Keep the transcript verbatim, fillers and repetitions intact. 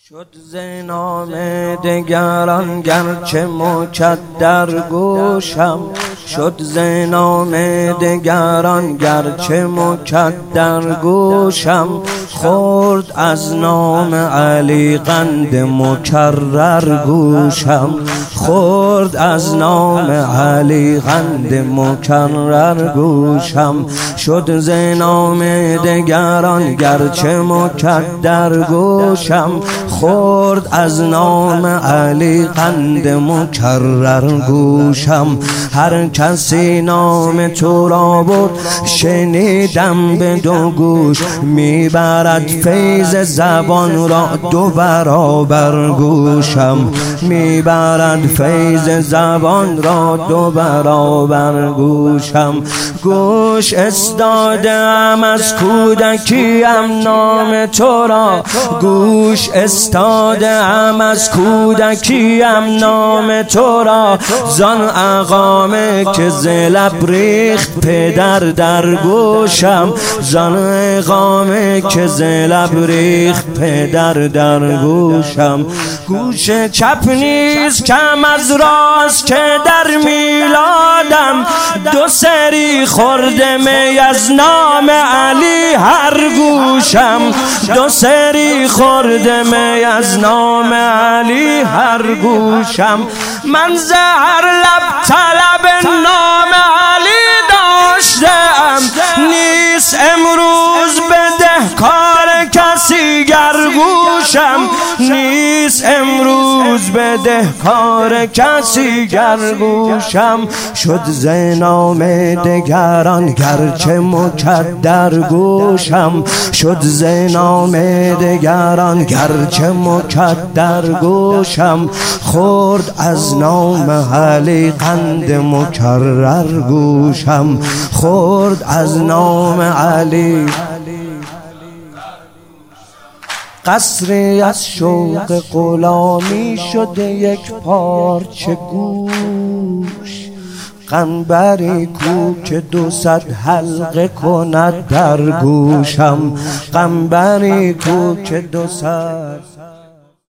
شد ز نام دگران گرچه مکدر گوشم، شد ز نام دگران گرچه مکدر گوشم، خورد از نام علی قند مکرر گوشم، خورد از نام علی قند مکرر گوشم، شد ز نام دگران گرچه مکدر گوشم، خورد از نام علی قند مکرر گوشم. هر کسی نام تو را برد شنیدم به دو گوش، میبرد فیض زبان را دو برابر گوشم، میبرد فیض زبان را دو برابر گوشم. گوش استادم از کودکیم نام تو را، گوش استادم از کودکیم نام تو را، زان اقامه که ز لب ریخت پدر در گوشم، زان اقامه که ز لب ریخت پدر در گوشم. گوش چپ نیز کم از راست که در میلادم، دو سری خورده می از نام علی هر گوشم، دو سری خورده می از نام علی هر گوشم. من زهر لب طلب نام علی داشتم، نیست امروز بده کار کسی گر گوشم، نیست امروز بده کار کسی گر گوشم. شد ز نام دگران گرچه مکدر گوشم، شد ز نام دگران گرچه مکدر گوشم، خورد از نام علی قند مکرر گوشم، خورد از نام علی. قصری از شوق غلامی شده یک پارچه گوش، قنبری کو که دو صد حلقه کند در گوشم، قنبری کو که دو صد